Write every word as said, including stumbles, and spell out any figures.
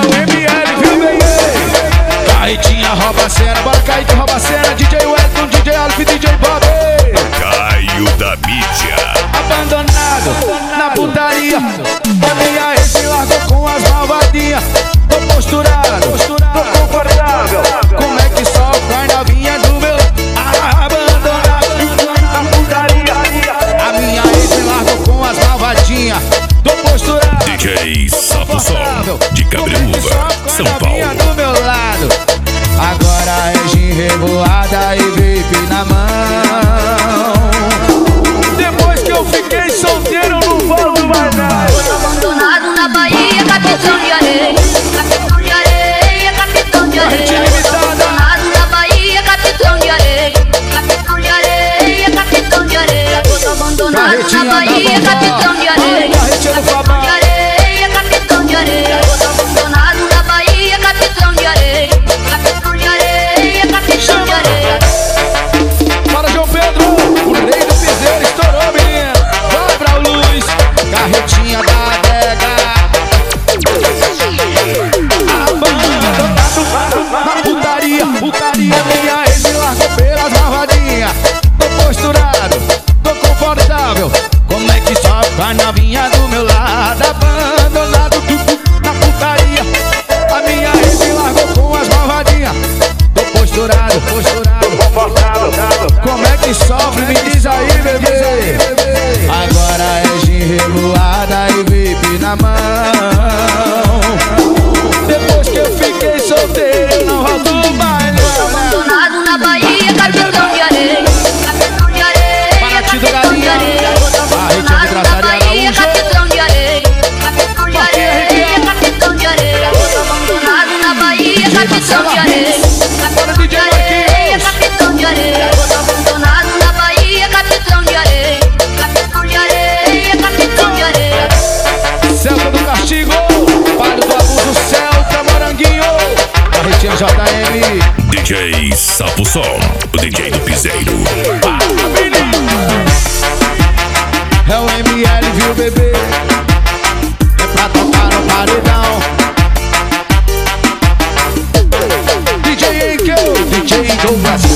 o M L, viu, bebê? Carretinha rouba a cena, bora Kaique rouba a cena. D J Wellington, D J Alf, D J Bob. Caio da mídia. Abandonado na putaria, a minha ex me largou com as malvadinhas. Tô posturado, tô confortável. Como é que só vai novinha do meu? Abandonado na putaria, a minha ex me largou com as malvadinhas. Tô posturado, D J Sapo Som, de Cabreúva, São Paulo. do meu lado. Agora é gin revoada e vape na mão. Depois que eu fiquei solteiro, eu não volto mais nada. Abandonado na Bahia, capitão de areia. Capitão de areia, capitão de areia. Abandonado na Bahia, capitão de areia. Capitão de areia, capitão de areia. Tô abandonado na Bahia, capitão de areia. Capitão de areia, capitão de areia. Tô abandonado na Bahia, capitão de areia. Capitão de areia, capitão de areia. Para João Pedro, o rei do piseiro estourou, menina. Vai pra luz, carretinha da adega. Abandonado na putaria, putaria. Minha ex me largou pelas malvadinhas. Tô posturado, tô confortável. Como é que só a novinha do meu lado? Abandonado tudo na putaria. A minha ex me largou com as malvadinhas. Tô posturado, posturado, confortável. Como é que sofre? Me diz aí, bebê. Agora é gin revoada e vape na mão. Depois que eu fiquei solteiro, eu não volto mais. Abandonado na Bahia, capitão de areia. Capitão de areia, Paraty do capitão de Galinha. areia. Barretinha de Abandonado na Traçaria Bahia, Araújo. capitão de areia. Capitão de areia, capitão de areia. Abandonado na Bahia, capitão de areia. Capitão de areia, capitão de areia. Abandonado na Bahia, capitão de areia. Capitão de areia, capitão de areia. Celta do Castigo, Palio do Abuso, Celta Moranguinho. Barretinha J M. D J Sapo Som, o D J do piseiro. É o M L, viu, bebê? É pra tocar no paredão. D J Enkel, D J Douglas.